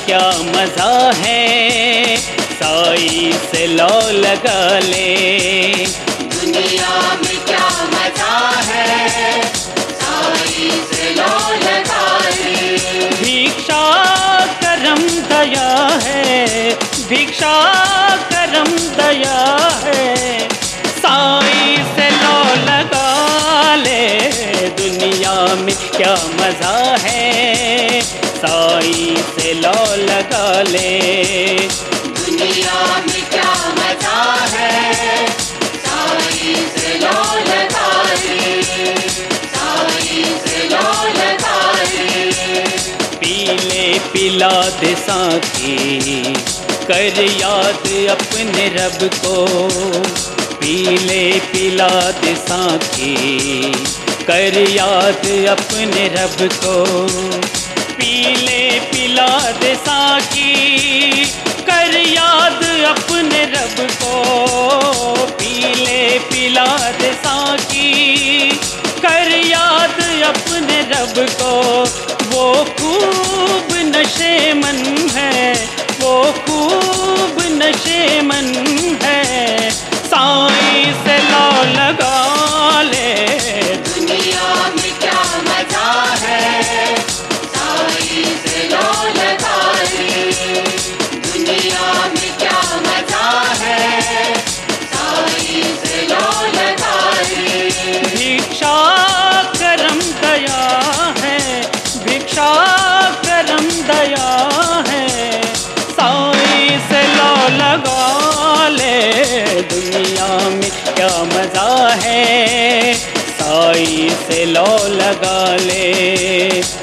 क्या मज़ा है, साई से लो लगा ले। दुनिया में क्या मज़ा है, साई से लो लगा ले। भिक्षा करम दया है, भिक्षा करम दया है, साई से लो लगा ले। दुनिया में क्या मज़ा है, साई से लो लगा ले। दुनिया में क्या मज़ा है, साई से लो लगा ले। साई से लो लगा ले। पीले पिला दे साकी, कर याद अपने रब को। पीले पिला दे साकी, कर याद अपने रब को। पीले पिला दे साकी, कर याद अपने रब को। पीले पिला दे साकी, कर याद अपने रब को। वो खूब नशेमन है, वो खूब नशेमन है, साई से लो लगा ले। दुनिया में क्या मज़ा है, साई से लो लगा ले। दुनिया में क्या मज़ा है, साई से लो लगा ले। भिक्षा करम दया है, भिक्षा करम दया है, साई से लो लगा ले। दुनिया में क्या मज़ा है, साई से लो लगा ले।